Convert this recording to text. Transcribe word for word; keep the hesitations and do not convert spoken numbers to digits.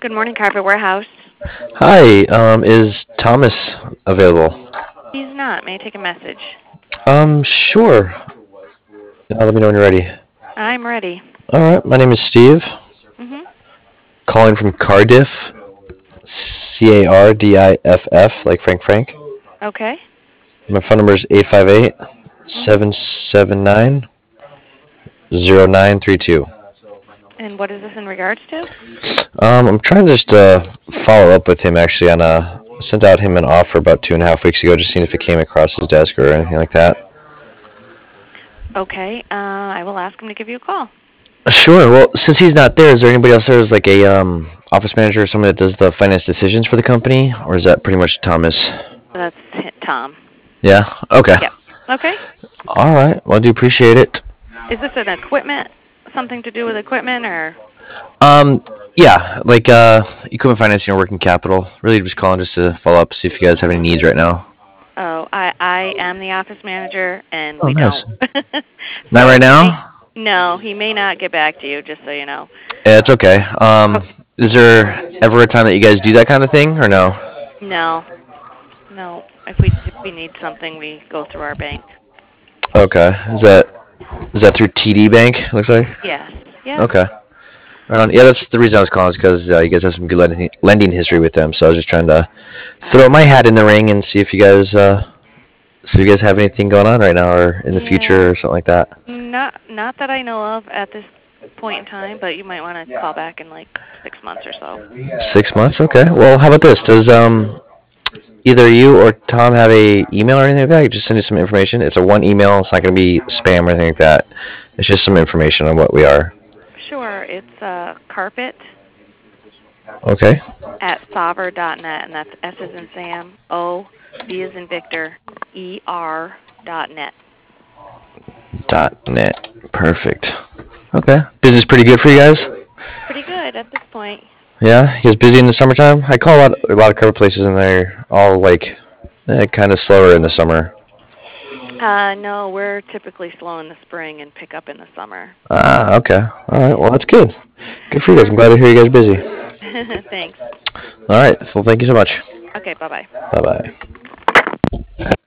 Good morning, Carpet Warehouse. Hi, um, is Thomas available? He's not. May I take a message? Um, sure. Uh, let me know when you're ready. I'm ready. All right, my name is Steve, Mm-hmm. calling from Cardiff, C A R D I F F, like Frank Frank. Okay. My phone number is eight five eight, Mm-hmm. seven seven nine, zero nine three two. And what is this in regards to? Um, I'm trying to just uh, follow up with him actually on a sent out him an offer about two and a half weeks ago, just seeing if it came across his desk or anything like that. Okay. Uh, I will ask him to give you a call. Sure. Well, since he's not there, is there anybody else there who's like a um, office manager or someone that does the finance decisions for the company, or is that pretty much Thomas? That's Tom. Yeah. Okay. Yep. Okay. All right. Well, I do appreciate it. Is this an equipment? Something to do with equipment, or? Um. Yeah, like uh, equipment financing or working capital. Really, just calling just to follow up, see if you guys have any needs right now. Oh, I I am the office manager, and Oh, we don't. nice. Not So right he may. now. No, he may not get back to you. Just so you know. Yeah, it's okay. Oh, Um, is there ever a time that you guys do that kind of thing, or no? no, no. If we if we need something, we go through our bank. Okay. Is that is that through T D Bank? Looks like. Yes. Yep. Okay. Right on. Yeah, that's the reason I was calling is because uh, you guys have some good lending, lending history with them. So I was just trying to throw Uh, my hat in the ring and see if you guys uh, see if you guys have anything going on right now or in the future yeah. or something like that. Not not that I know of at this point in time, but you might want to call back in like six months or so. Six months. Okay. Well, how about this? Does um either you or Tom have a email or anything like that? I could just send you some information. It's a one email. It's not going to be spam or anything like that. It's just some information on what we are. Sure, it's uh, carpet Okay. at sauver dot net, and that's S as in Sam, O, V as in Victor, E R dot net. Dot net. Perfect. Okay. Business pretty good for you guys? Pretty good at this point. Yeah, you guys busy in the summertime? I call a lot, a lot of cover places, and they're all like eh, kind of slower in the summer. Uh, no, we're typically slow in the spring and pick up in the summer. Ah, okay. All right. Well, that's good. Good for you guys. I'm glad to hear you guys busy. Thanks. All right. Well, thank you so much. Okay, bye-bye. Bye bye.